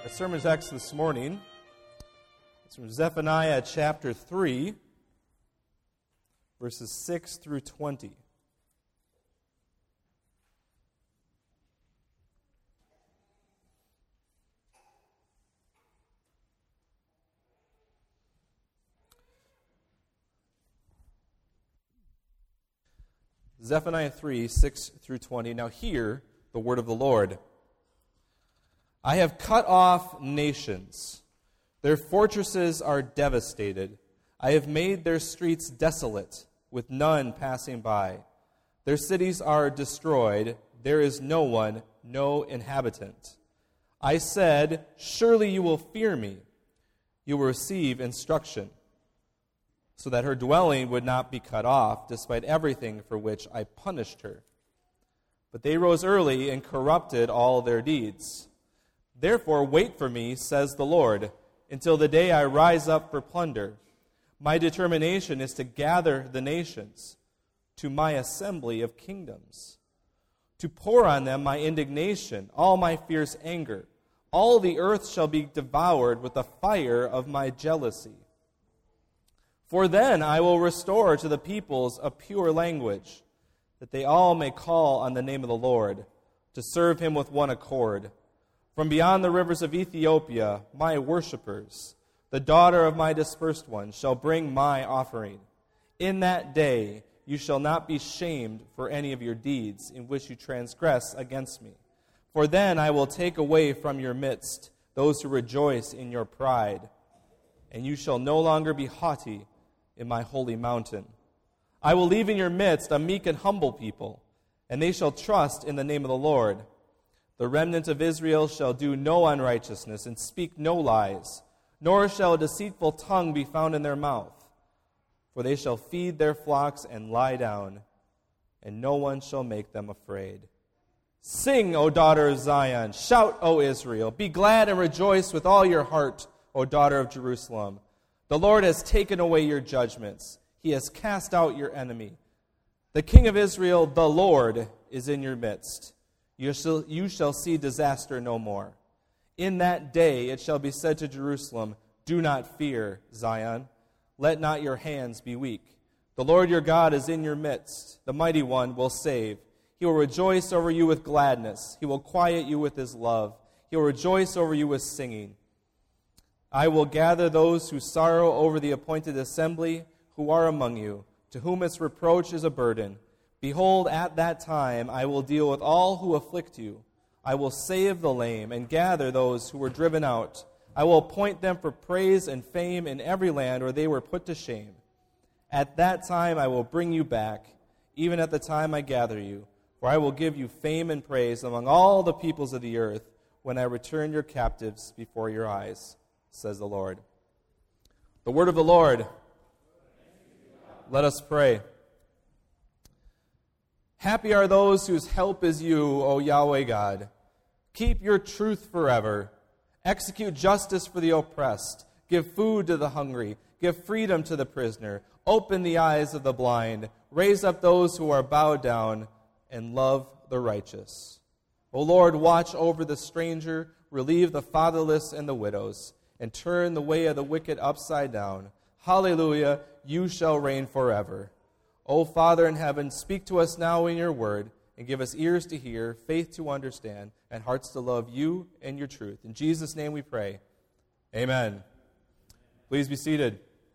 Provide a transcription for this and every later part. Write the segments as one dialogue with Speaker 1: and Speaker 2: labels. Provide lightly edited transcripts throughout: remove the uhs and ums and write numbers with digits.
Speaker 1: Our sermon text this morning is from Zephaniah chapter 3, verses 6 through 20. Zephaniah 3, 6 through 20. Now hear the word of the Lord. I have cut off nations. Their fortresses are devastated. I have made their streets desolate, with none passing by. Their cities are destroyed. There is no one, no inhabitant. I said, surely you will fear me. You will receive instruction, so that her dwelling would not be cut off, despite everything for which I punished her. But they rose early and corrupted all their deeds. Therefore, wait for me, says the Lord, until the day I rise up for plunder. My determination is to gather the nations to my assembly of kingdoms, to pour on them my indignation, all my fierce anger. All the earth shall be devoured with the fire of my jealousy. For then I will restore to the peoples a pure language, that they all may call on the name of the Lord, to serve him with one accord. From beyond the rivers of Ethiopia, my worshippers, the daughter of my dispersed ones, shall bring my offering. In that day you shall not be shamed for any of your deeds in which you transgress against me. For then I will take away from your midst those who rejoice in your pride, and you shall no longer be haughty in my holy mountain. I will leave in your midst a meek and humble people, and they shall trust in the name of the Lord. The remnant of Israel shall do no unrighteousness and speak no lies, nor shall a deceitful tongue be found in their mouth. For they shall feed their flocks and lie down, and no one shall make them afraid. Sing, O daughter of Zion. Shout, O Israel. Be glad and rejoice with all your heart, O daughter of Jerusalem. The Lord has taken away your judgments. He has cast out your enemy. The King of Israel, the Lord, is in your midst. You shall see disaster no more. In that day it shall be said to Jerusalem, do not fear, Zion. Let not your hands be weak. The Lord your God is in your midst. The mighty one will save. He will rejoice over you with gladness. He will quiet you with his love. He will rejoice over you with singing. I will gather those who sorrow over the appointed assembly who are among you, to whom its reproach is a burden. Behold, at that time I will deal with all who afflict you. I will save the lame and gather those who were driven out. I will appoint them for praise and fame in every land where they were put to shame. At that time I will bring you back, even at the time I gather you, for I will give you fame and praise among all the peoples of the earth when I return your captives before your eyes, says the Lord. The word of the Lord. Let us pray. Happy are those whose help is you, O Yahweh God. Keep your truth forever. Execute justice for the oppressed. Give food to the hungry. Give freedom to the prisoner. Open the eyes of the blind. Raise up those who are bowed down, and love the righteous. O Lord, watch over the stranger, relieve the fatherless and the widows, and turn the way of the wicked upside down. Hallelujah, you shall reign forever. O Father in heaven, speak to us now in your word, and give us ears to hear, faith to understand, and hearts to love you and your truth. In Jesus' name we pray. Amen. Please be seated.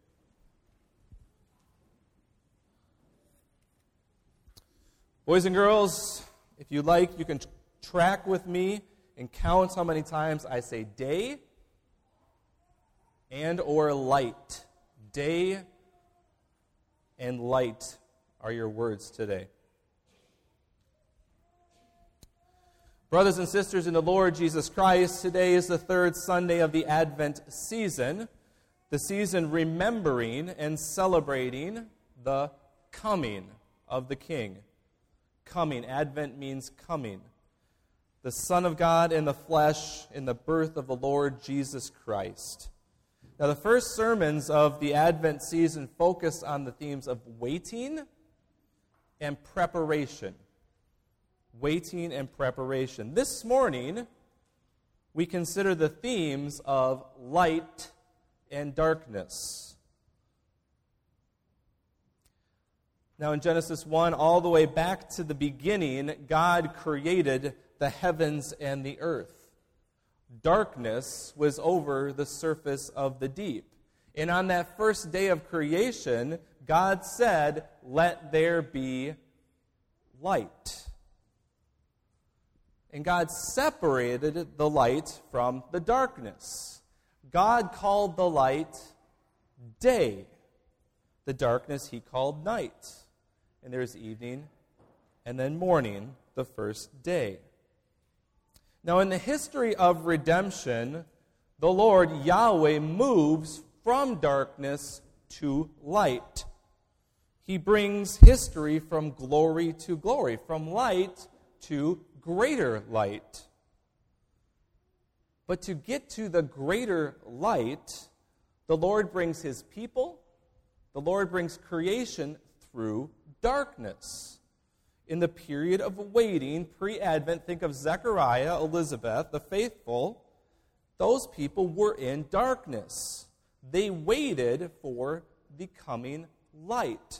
Speaker 1: Boys and girls, if you like, you can track with me and count how many times I say day and or light. Day and light are your words today. Brothers and sisters in the Lord Jesus Christ, today is the third Sunday of the Advent season, the season remembering and celebrating the coming of the King. Coming. Advent means coming. The Son of God in the flesh in the birth of the Lord Jesus Christ. Now, the first sermons of the Advent season focused on the themes of waiting and preparation. Waiting and preparation. This morning, we consider the themes of light and darkness. Now in Genesis 1, all the way back to the beginning, God created the heavens and the earth. Darkness was over the surface of the deep. And on that first day of creation, God said, "Let there be light." And God separated the light from the darkness. God called the light day. The darkness He called night. And there's evening and then morning, the first day. Now in the history of redemption, the Lord Yahweh moves from darkness to light. He brings history from glory to glory, from light to greater light. But to get to the greater light, the Lord brings His people, the Lord brings creation through darkness. In the period of waiting, pre-Advent, think of Zechariah, Elizabeth, the faithful. Those people were in darkness. They waited for the coming light.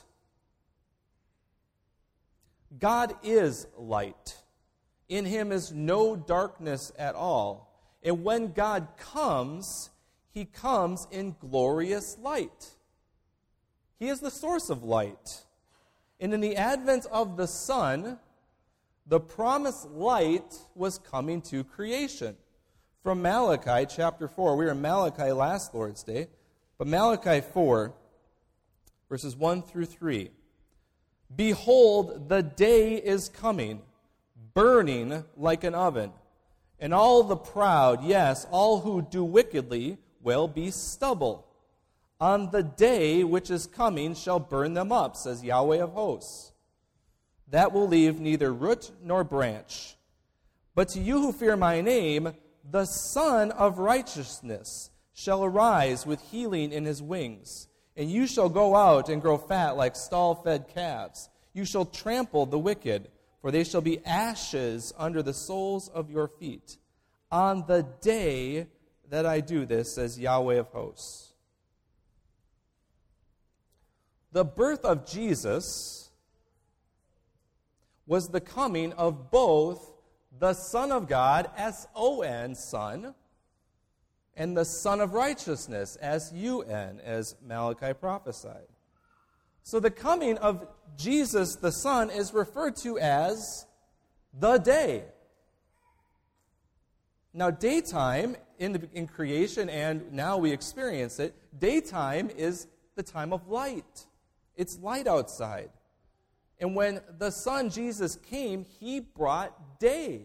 Speaker 1: God is light. In Him is no darkness at all. And when God comes, He comes in glorious light. He is the source of light. And in the advent of the Son, the promised light was coming to creation. From Malachi chapter 4, we were in Malachi last Lord's Day, but Malachi 4, verses 1 through 3. "Behold, the day is coming, burning like an oven, and all the proud, yes, all who do wickedly, will be stubble. On the day which is coming shall burn them up, says Yahweh of hosts. That will leave neither root nor branch. But to you who fear my name, the Son of Righteousness shall arise with healing in His wings. And you shall go out and grow fat like stall-fed calves. You shall trample the wicked, for they shall be ashes under the soles of your feet. On the day that I do this, says Yahweh of hosts." The birth of Jesus was the coming of both the Son of God, S-O-N, Son, and the Son of Righteousness, S-U-N, as Malachi prophesied. So the coming of Jesus, the Son, is referred to as the day. Now, daytime in creation, and now we experience it, daytime is the time of light. It's light outside. And when the Son, Jesus, came, He brought day.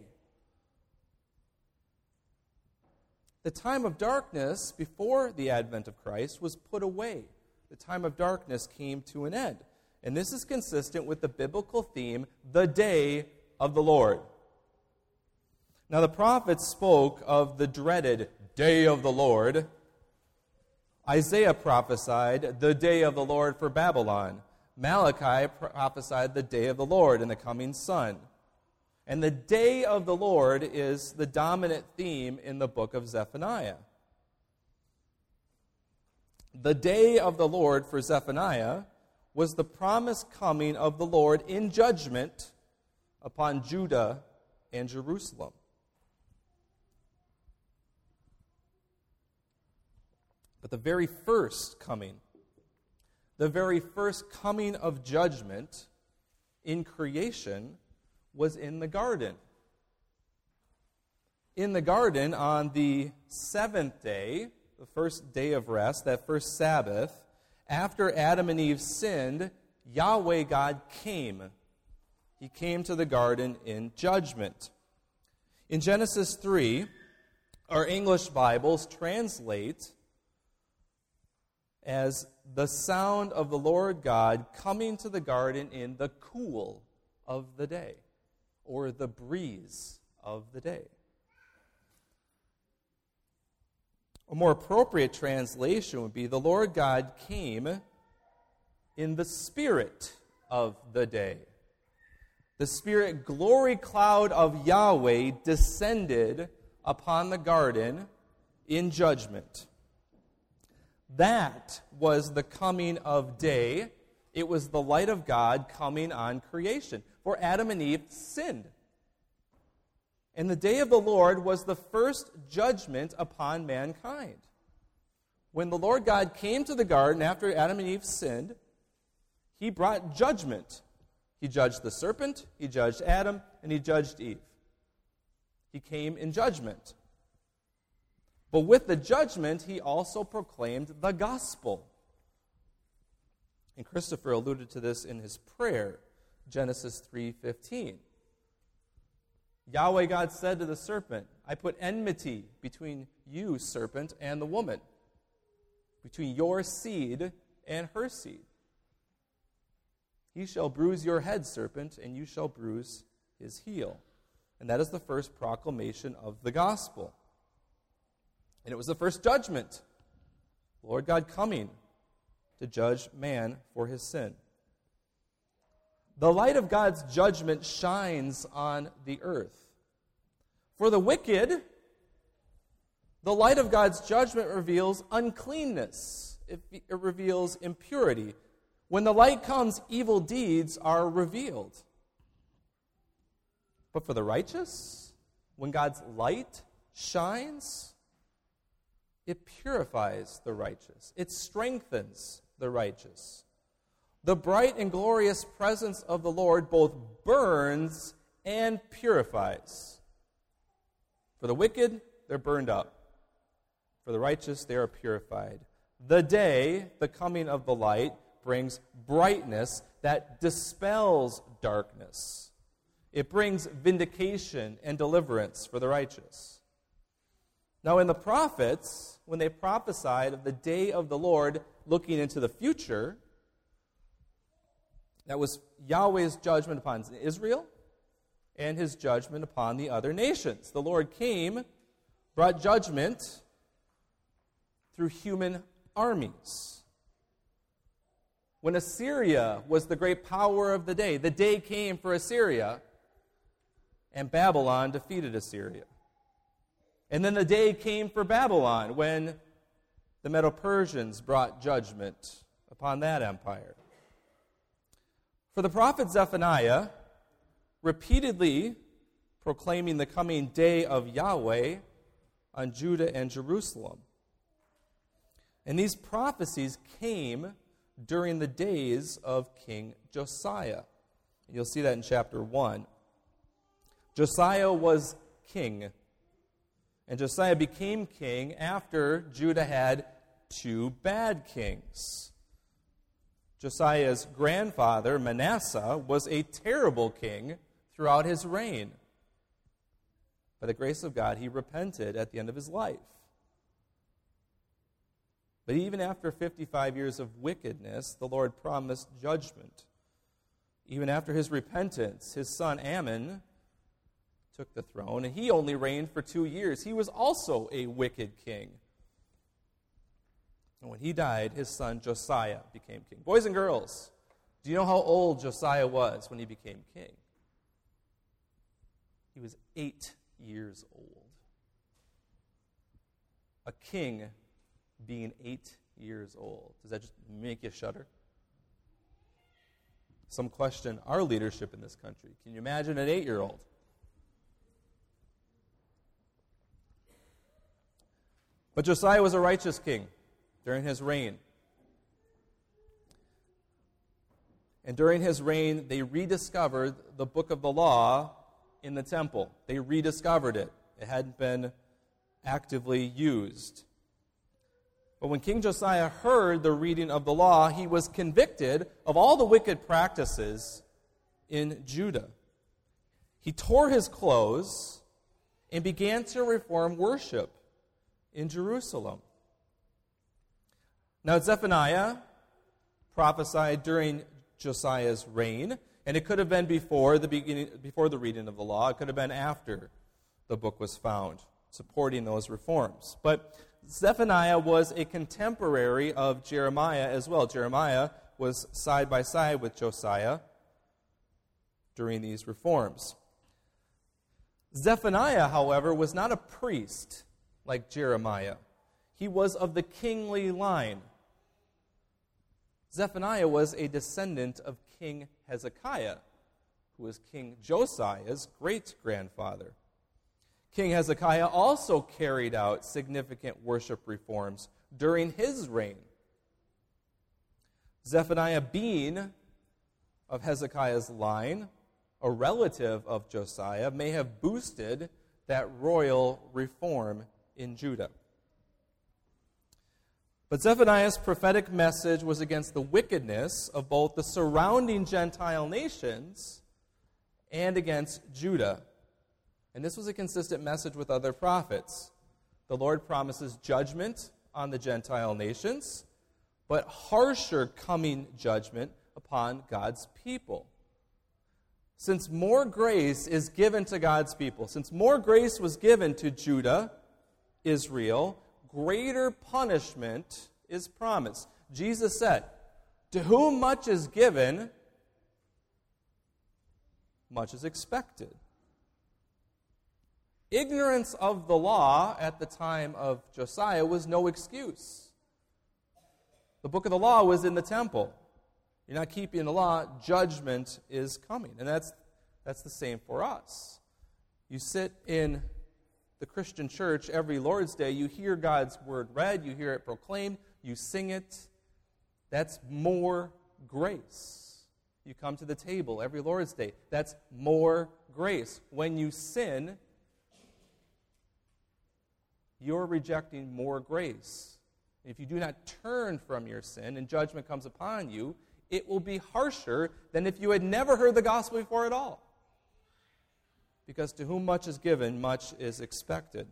Speaker 1: The time of darkness before the advent of Christ was put away. The time of darkness came to an end. And this is consistent with the biblical theme, the day of the Lord. Now the prophets spoke of the dreaded day of the Lord. Isaiah prophesied the day of the Lord for Babylon. Malachi prophesied the day of the Lord and the coming Son. And the day of the Lord is the dominant theme in the book of Zephaniah. The day of the Lord for Zephaniah was the promised coming of the Lord in judgment upon Judah and Jerusalem. But the very first coming of judgment in creation was in the garden. In the garden, on the seventh day, the first day of rest, that first Sabbath, after Adam and Eve sinned, Yahweh God came. He came to the garden in judgment. In Genesis 3, our English Bibles translate as the sound of the Lord God coming to the garden in the cool of the day, or the breeze of the day. A more appropriate translation would be, the Lord God came in the spirit of the day. The spirit glory cloud of Yahweh descended upon the garden in judgment. That was the coming of day. It was the light of God coming on creation. For Adam and Eve sinned. And the day of the Lord was the first judgment upon mankind. When the Lord God came to the garden after Adam and Eve sinned, he brought judgment. He judged the serpent, he judged Adam, and he judged Eve. He came in judgment. But with the judgment, he also proclaimed the gospel. And Christopher alluded to this in his prayer, Genesis 3:15. Yahweh God said to the serpent, I put enmity between you, serpent, and the woman, between your seed and her seed. He shall bruise your head, serpent, and you shall bruise his heel. And that is the first proclamation of the gospel. And it was the first judgment. Lord God coming to judge man for his sin. The light of God's judgment shines on the earth. For the wicked, the light of God's judgment reveals uncleanness. It reveals impurity. When the light comes, evil deeds are revealed. But for the righteous, when God's light shines, it purifies the righteous. It strengthens the righteous. The bright and glorious presence of the Lord both burns and purifies. For the wicked, they're burned up. For the righteous, they are purified. The day, the coming of the light, brings brightness that dispels darkness. It brings vindication and deliverance for the righteous. Now, in the prophets, when they prophesied of the day of the Lord looking into the future, that was Yahweh's judgment upon Israel and his judgment upon the other nations. The Lord came, brought judgment through human armies. When Assyria was the great power of the day came for Assyria, and Babylon defeated Assyria. And then the day came for Babylon when the Medo-Persians brought judgment upon that empire. For the prophet Zephaniah, repeatedly proclaiming the coming day of Yahweh on Judah and Jerusalem. And these prophecies came during the days of King Josiah. You'll see that in chapter 1. Josiah was king. And Josiah became king after Judah had two bad kings. Josiah's grandfather, Manasseh, was a terrible king throughout his reign. By the grace of God, he repented at the end of his life. But even after 55 years of wickedness, the Lord promised judgment. Even after his repentance, his son Ammon took the throne, and he only reigned for 2 years. He was also a wicked king. And when he died, his son Josiah became king. Boys and girls, do you know how old Josiah was when he became king? He was 8 years old. A king being 8 years old. Does that just make you shudder? Some question our leadership in this country. Can you imagine an 8-year-old? But Josiah was a righteous king during his reign. And during his reign, they rediscovered the book of the law in the temple. They rediscovered it. It hadn't been actively used. But when King Josiah heard the reading of the law, he was convicted of all the wicked practices in Judah. He tore his clothes and began to reform worship in Jerusalem. Now, Zephaniah prophesied during Josiah's reign, and it could have been before the reading of the law. It could have been after the book was found, supporting those reforms. But Zephaniah was a contemporary of Jeremiah as well. Jeremiah was side by side with Josiah during these reforms. Zephaniah, however, was not a priest like Jeremiah. He was of the kingly line. Zephaniah was a descendant of King Hezekiah, who was King Josiah's great-grandfather. King Hezekiah also carried out significant worship reforms during his reign. Zephaniah, being of Hezekiah's line, a relative of Josiah, may have boosted that royal reform in Judah. But Zephaniah's prophetic message was against the wickedness of both the surrounding Gentile nations and against Judah. And this was a consistent message with other prophets. The Lord promises judgment on the Gentile nations, but harsher coming judgment upon God's people. Since more grace is given to God's people, since more grace was given to Judah, Israel, greater punishment is promised. Jesus said, "To whom much is given, much is expected." Ignorance of the law at the time of Josiah was no excuse. The book of the law was in the temple. You're not keeping the law, judgment is coming. And that's the same for us. You sit in the Christian church every Lord's Day, you hear God's word read, you hear it proclaimed, you sing it. That's more grace. You come to the table every Lord's Day. That's more grace. When you sin, you're rejecting more grace. If you do not turn from your sin and judgment comes upon you, it will be harsher than if you had never heard the gospel before at all. Because to whom much is given, much is expected.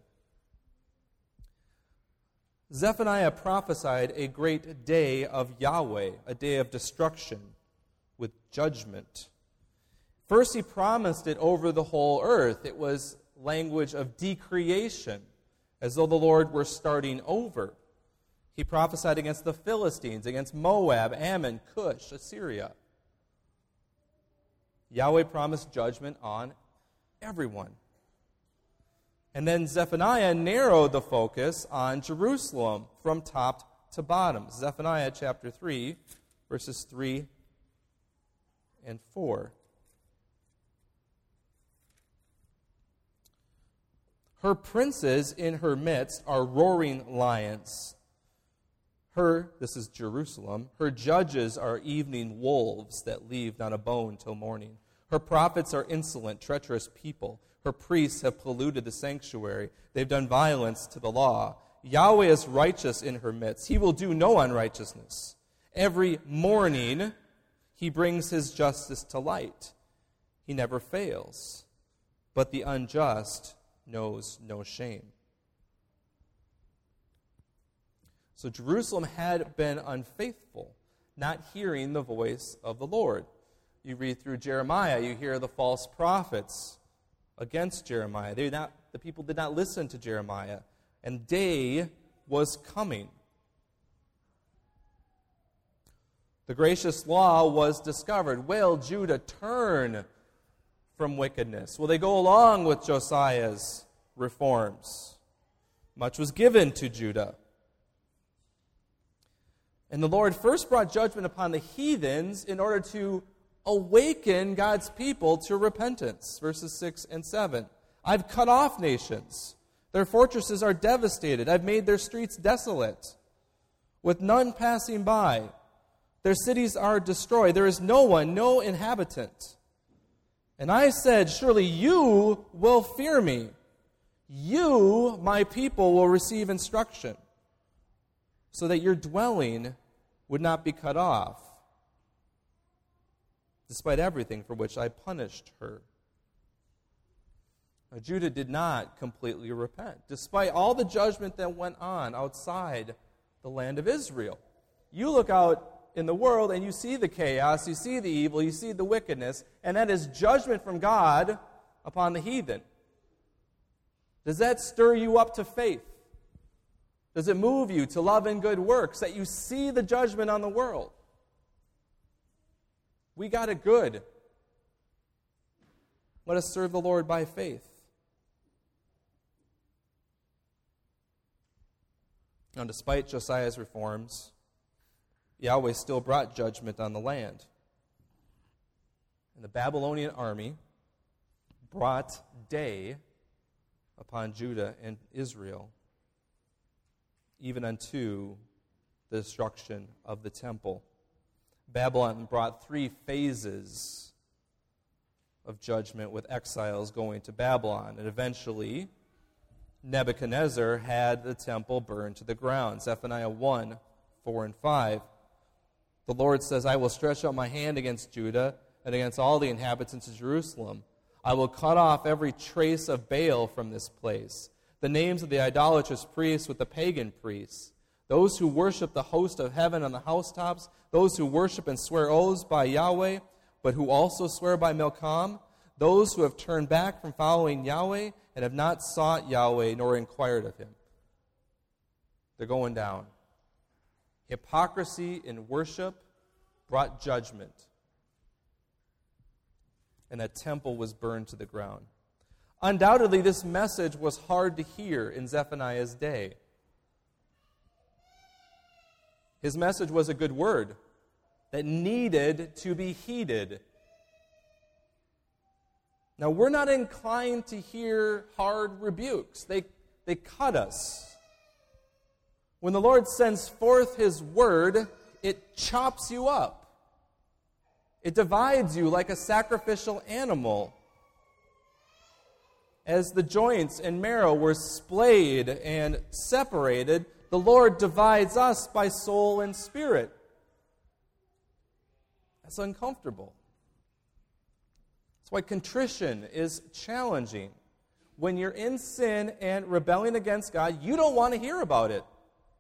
Speaker 1: Zephaniah prophesied a great day of Yahweh, a day of destruction with judgment. First, he promised it over the whole earth. It was language of decreation, as though the Lord were starting over. He prophesied against the Philistines, against Moab, Ammon, Cush, Assyria. Yahweh promised judgment on everyone. And then Zephaniah narrowed the focus on Jerusalem from top to bottom. Zephaniah chapter 3, verses 3 and 4. Her princes in her midst are roaring lions. This is Jerusalem, her judges are evening wolves that leave not a bone till morning. Her prophets are insolent, treacherous people. Her priests have polluted the sanctuary. They've done violence to the law. Yahweh is righteous in her midst. He will do no unrighteousness. Every morning he brings his justice to light. He never fails. But the unjust knows no shame. So Jerusalem had been unfaithful, not hearing the voice of the Lord. You read through Jeremiah, you hear the false prophets against Jeremiah. The people did not listen to Jeremiah, and day was coming. The gracious law was discovered. Will Judah turn from wickedness? Will they go along with Josiah's reforms? Much was given to Judah. And the Lord first brought judgment upon the heathens in order to awaken God's people to repentance. Verses 6 and 7. I've cut off nations. Their fortresses are devastated. I've made their streets desolate, with none passing by. Their cities are destroyed. There is no one, no inhabitant. And I said, surely you will fear me. You, my people, will receive instruction, so that your dwelling would not be cut off, despite everything for which I punished her. Now, Judah did not completely repent, despite all the judgment that went on outside the land of Israel. You look out in the world and you see the chaos, you see the evil, you see the wickedness, and that is judgment from God upon the heathen. Does that stir you up to faith? Does it move you to love and good works, that you see the judgment on the world? We got it good. Let us serve the Lord by faith. Now, despite Josiah's reforms, Yahweh still brought judgment on the land. And the Babylonian army brought day upon Judah and Israel, even unto the destruction of the temple. Babylon brought 3 phases of judgment, with exiles going to Babylon. And eventually, Nebuchadnezzar had the temple burned to the ground. Zephaniah 1, 4 and 5. The Lord says, I will stretch out my hand against Judah and against all the inhabitants of Jerusalem. I will cut off every trace of Baal from this place, the names of the idolatrous priests with the pagan priests, those who worship the host of heaven on the housetops, those who worship and swear oaths by Yahweh, but who also swear by Milcom, those who have turned back from following Yahweh and have not sought Yahweh nor inquired of him. They're going down. Hypocrisy in worship brought judgment, and that temple was burned to the ground. Undoubtedly, this message was hard to hear in Zephaniah's day. His message was a good word that needed to be heeded. Now, we're not inclined to hear hard rebukes. They cut us. When the Lord sends forth His word, it chops you up. It divides you like a sacrificial animal. As the joints and marrow were splayed and separated, the Lord divides us by soul and spirit. That's uncomfortable. That's why contrition is challenging. When you're in sin and rebelling against God, you don't want to hear about it.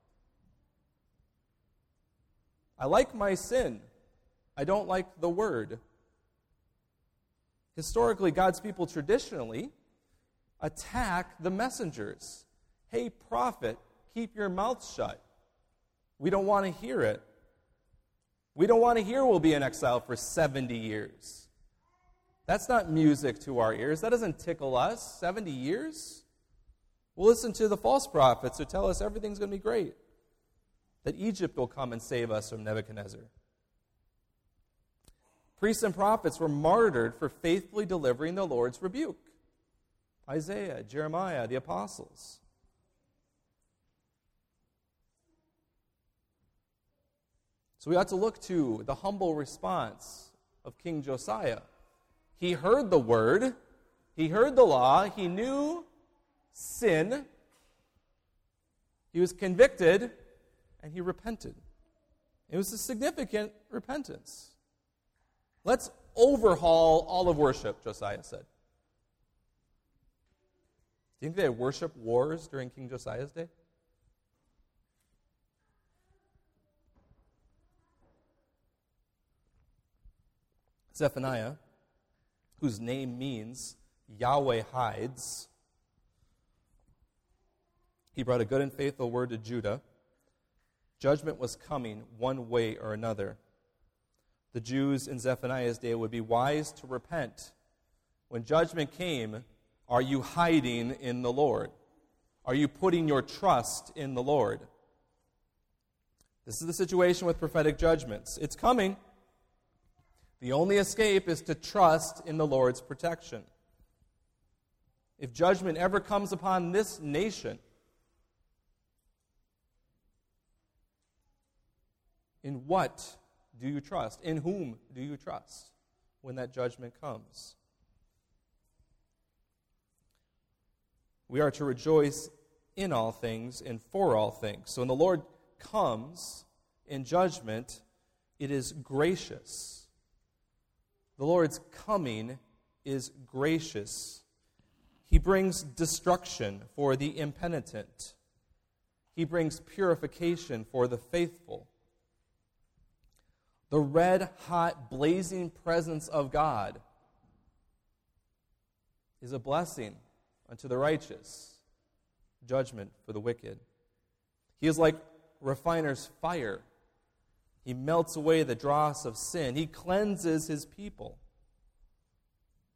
Speaker 1: I like my sin. I don't like the word. Historically, God's people traditionally attack the messengers. Hey, prophet, keep your mouth shut. We don't want to hear it. We don't want to hear we'll be in exile for 70 years. That's not music to our ears. That doesn't tickle us. 70 years? We'll listen to the false prophets who tell us everything's going to be great, that Egypt will come and save us from Nebuchadnezzar. Priests and prophets were martyred for faithfully delivering the Lord's rebuke. Isaiah, Jeremiah, the apostles. So we ought to look to the humble response of King Josiah. He heard the word, he heard the law, he knew sin, he was convicted, and he repented. It was a significant repentance. Let's overhaul all of worship, Josiah said. Do you think they had worship wars during King Josiah's day? Zephaniah, whose name means Yahweh hides, he brought a good and faithful word to Judah. Judgment was coming one way or another. The Jews in Zephaniah's day would be wise to repent. When judgment came, are you hiding in the Lord? Are you putting your trust in the Lord? This is the situation with prophetic judgments. It's coming. The only escape is to trust in the Lord's protection. If judgment ever comes upon this nation, in what do you trust? In whom do you trust when that judgment comes? We are to rejoice in all things and for all things. So when the Lord comes in judgment, it is gracious. The Lord's coming is gracious. He brings destruction for the impenitent. He brings purification for the faithful. The red-hot, blazing presence of God is a blessing unto the righteous, judgment for the wicked. He is like refiner's fire. He melts away the dross of sin. He cleanses his people.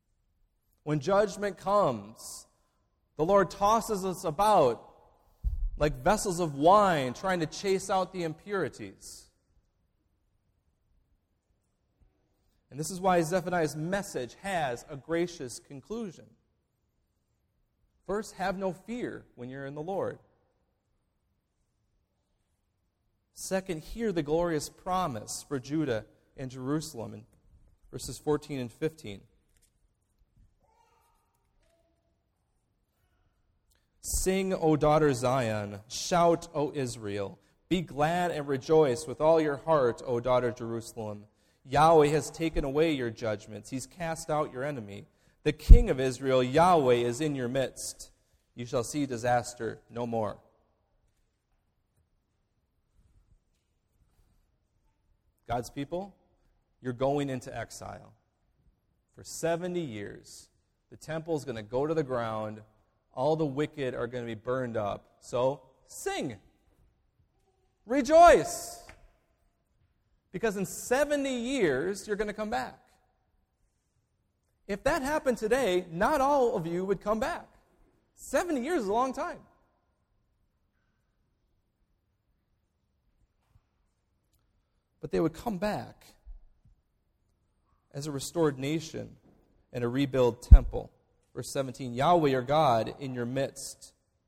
Speaker 1: When judgment comes, the Lord tosses us about like vessels of wine trying to chase out the impurities. And this is why Zephaniah's message has a gracious conclusion. First, have no fear when you're in the Lord. Second, hear the glorious promise for Judah and Jerusalem in verses 14 and 15. Sing, O daughter Zion. Shout, O Israel. Be glad and rejoice with all your heart, O daughter Jerusalem. Yahweh has taken away your judgments. He's cast out your enemy. The King of Israel, Yahweh, is in your midst. You shall see disaster no more. God's people, you're going into exile. For 70 years, the temple is going to go to the ground. All the wicked are going to be burned up. So, sing. Rejoice. Because in 70 years, you're going to come back. If that happened today, not all of you would come back. 70 years is a long time. But they would come back as a restored nation and a rebuilt temple. Verse 17, Yahweh your God in your midst.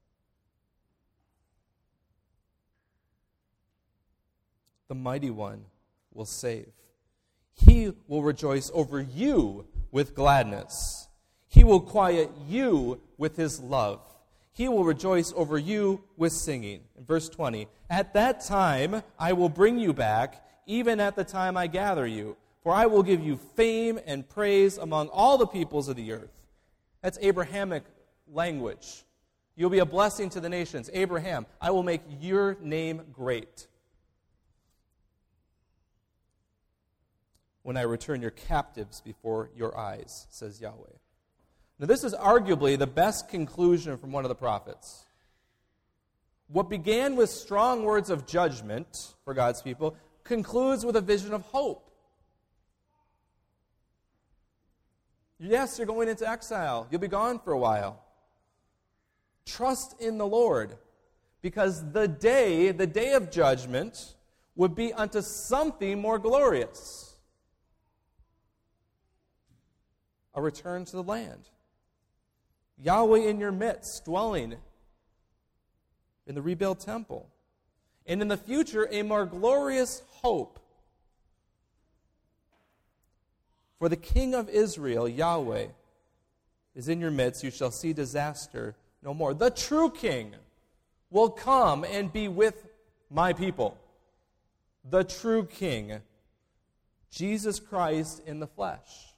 Speaker 1: The mighty one will save. He will rejoice over you with gladness. He will quiet you with his love. He will rejoice over you with singing. In verse 20, at that time I will bring you back, even at the time I gather you. For I will give you fame and praise among all the peoples of the earth. That's Abrahamic language. You'll be a blessing to the nations. Abraham, I will make your name great. When I return your captives before your eyes, says Yahweh. Now this is arguably the best conclusion from one of the prophets. What began with strong words of judgment for God's people concludes with a vision of hope. Yes, you're going into exile. You'll be gone for a while. Trust in the Lord, because the day of judgment, would be unto something more glorious. A return to the land. Yahweh in your midst, dwelling in the rebuilt temple. And in the future, a more glorious hope. For the King of Israel, Yahweh, is in your midst. You shall see disaster no more. The true King will come and be with my people. The true King, Jesus Christ in the flesh.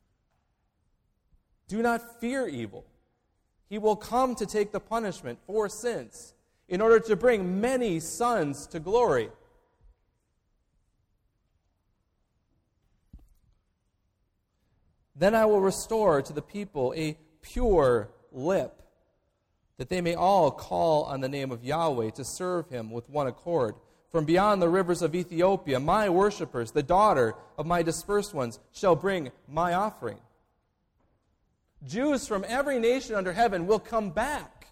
Speaker 1: Do not fear evil. He will come to take the punishment for sins in order to bring many sons to glory. Then I will restore to the people a pure lip, that they may all call on the name of Yahweh to serve him with one accord. From beyond the rivers of Ethiopia, my worshipers, the daughter of my dispersed ones, shall bring my offering. Jews from every nation under heaven will come back.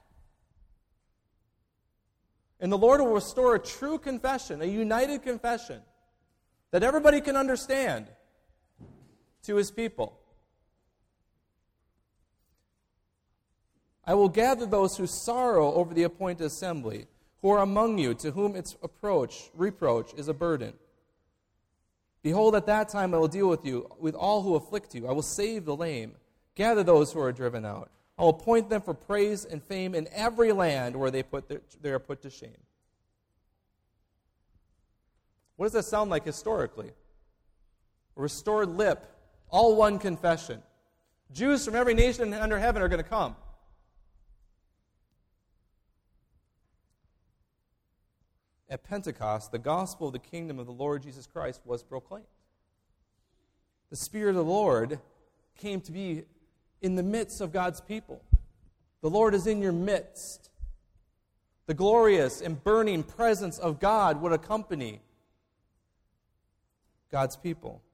Speaker 1: And the Lord will restore a true confession, a united confession, that everybody can understand to his people. I will gather those who sorrow over the appointed assembly, who are among you, to whom its reproach is a burden. Behold, at that time I will deal with you, with all who afflict you. I will save the lame, gather those who are driven out. I will appoint them for praise and fame in every land where they are put to shame. What does that sound like historically? A restored lip, all one confession. Jews from every nation under heaven are going to come. At Pentecost, the gospel of the kingdom of the Lord Jesus Christ was proclaimed. The Spirit of the Lord came to be in the midst of God's people. The Lord is in your midst. The glorious and burning presence of God would accompany God's people.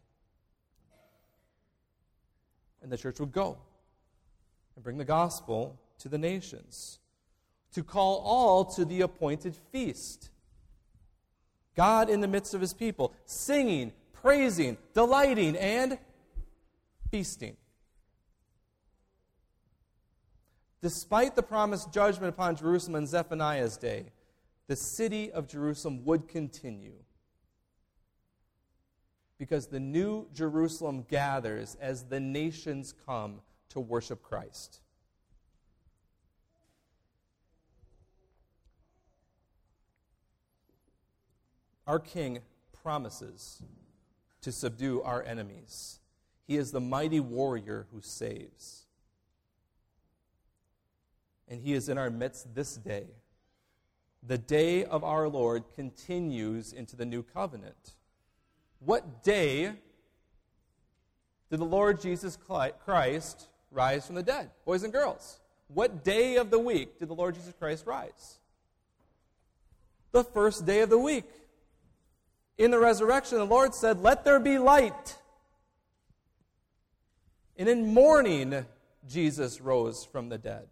Speaker 1: And the church would go and bring the gospel to the nations. to call all to the appointed feast. God in the midst of his people, singing, praising, delighting, and feasting. Despite the promised judgment upon Jerusalem in Zephaniah's day, the city of Jerusalem would continue, because the new Jerusalem gathers as the nations come to worship Christ. Our King promises to subdue our enemies. He is the mighty warrior who saves. And he is in our midst this day. The day of our Lord continues into the new covenant. What day did the Lord Jesus Christ rise from the dead? Boys and girls, what day of the week did the Lord Jesus Christ rise? The first day of the week. In the resurrection, the Lord said, "Let there be light." And in morning, Jesus rose from the dead.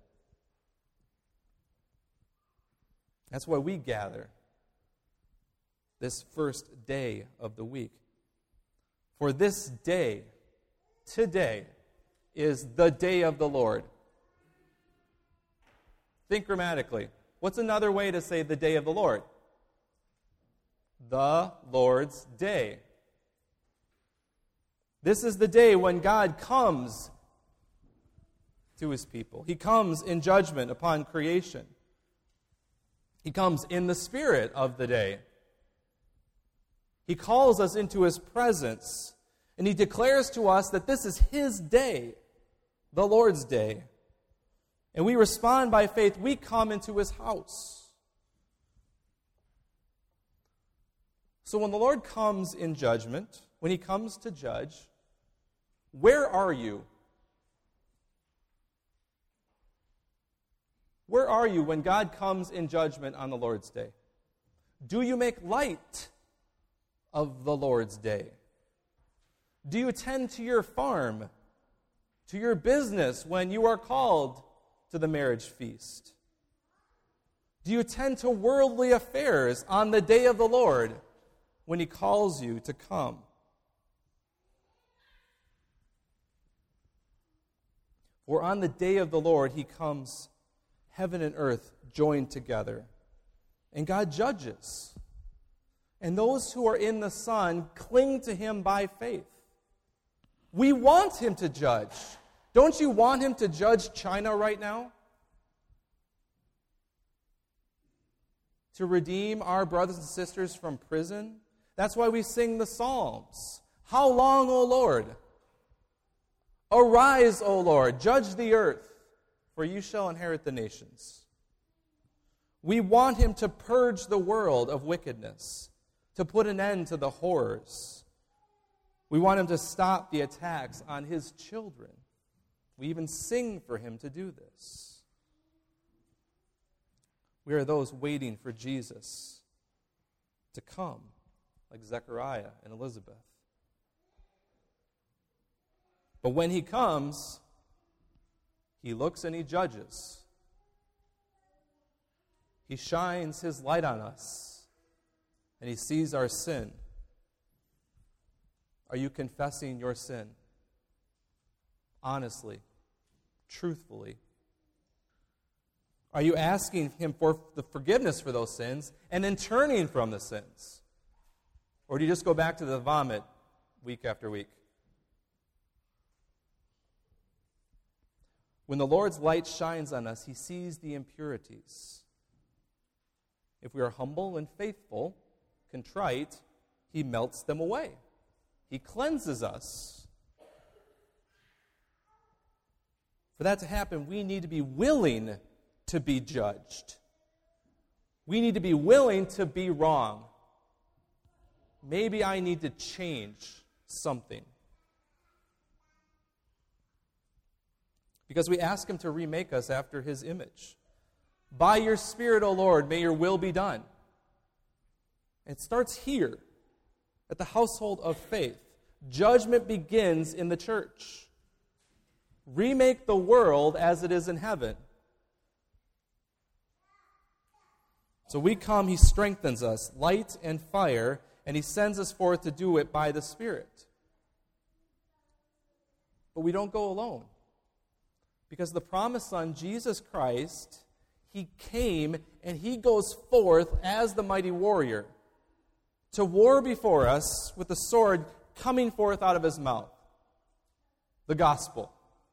Speaker 1: That's why we gather this first day of the week. For this day, today, is the day of the Lord. Think grammatically. What's another way to say the day of the Lord? The Lord's day. This is the day when God comes to his people. He comes in judgment upon creation. He comes in the spirit of the day. He calls us into his presence, and he declares to us that this is his day, the Lord's day. And we respond by faith. We come into his house. So when the Lord comes in judgment, when he comes to judge, where are you? Where are you when God comes in judgment on the Lord's day? Do you make light of the Lord's day? Do you attend to your farm, to your business when you are called to the marriage feast? Do you attend to worldly affairs on the day of the Lord when he calls you to come? For on the day of the Lord, he comes, heaven and earth joined together, and God judges. And those who are in the Son cling to him by faith. We want him to judge. Don't you want him to judge China right now? To redeem our brothers and sisters from prison? That's why we sing the Psalms. How long, O Lord? Arise, O Lord, judge the earth, for you shall inherit the nations. We want him to purge the world of wickedness, to put an end to the horrors. We want him to stop the attacks on his children. We even sing for him to do this. We are those waiting for Jesus to come, like Zechariah and Elizabeth. But when he comes, he looks and he judges. He shines his light on us, and he sees our sin. Are you confessing your sin? Honestly, truthfully. Are you asking him for the forgiveness for those sins and then turning from the sins? Or do you just go back to the vomit week after week? When the Lord's light shines on us, he sees the impurities. If we are humble and faithful, contrite, he melts them away. He cleanses us. For that to happen, we need to be willing to be judged. We need to be willing to be wrong. Maybe I need to change something. Because we ask him to remake us after his image. By your Spirit, O Lord, may your will be done. It starts here, at the household of faith. Judgment begins in the church. Remake the world as it is in heaven. So we come, he strengthens us, light and fire, and he sends us forth to do it by the Spirit. But we don't go alone. Because the promised Son, Jesus Christ, he came and he goes forth as the mighty warrior to war before us with the sword coming forth out of his mouth, the gospel.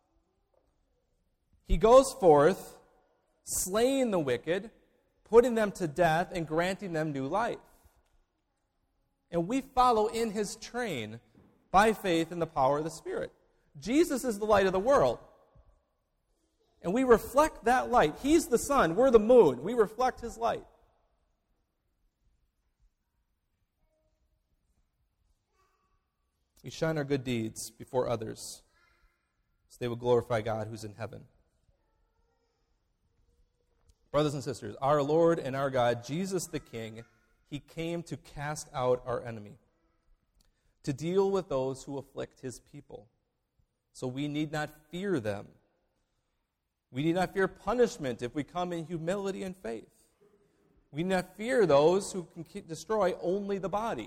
Speaker 1: He goes forth, slaying the wicked, putting them to death, and granting them new life. And we follow in his train by faith in the power of the Spirit. Jesus is the light of the world. And we reflect that light. He's the sun. We're the moon. We reflect his light. We shine our good deeds before others so they will glorify God who's in heaven. Brothers and sisters, our Lord and our God, Jesus the King, he came to cast out our enemy, to deal with those who afflict his people. So we need not fear them. We need not fear punishment if we come in humility and faith. We need not fear those who can destroy only the body.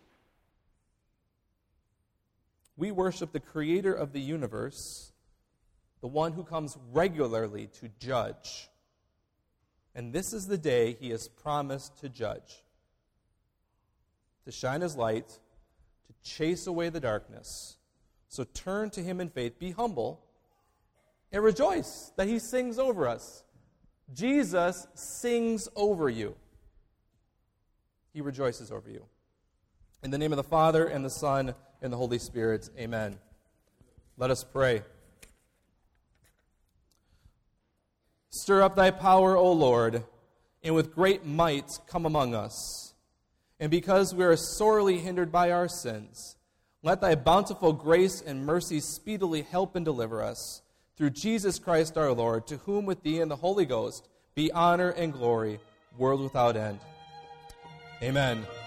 Speaker 1: We worship the creator of the universe, the one who comes regularly to judge. And this is the day he has promised to judge, to shine his light, to chase away the darkness. So turn to him in faith, be humble, and rejoice that he sings over us. Jesus sings over you. He rejoices over you. In the name of the Father, and the Son, and the Holy Spirit, amen. Let us pray. Stir up thy power, O Lord, and with great might come among us. And because we are sorely hindered by our sins, let thy bountiful grace and mercy speedily help and deliver us. Through Jesus Christ our Lord, to whom with thee and the Holy Ghost be honor and glory, world without end. Amen.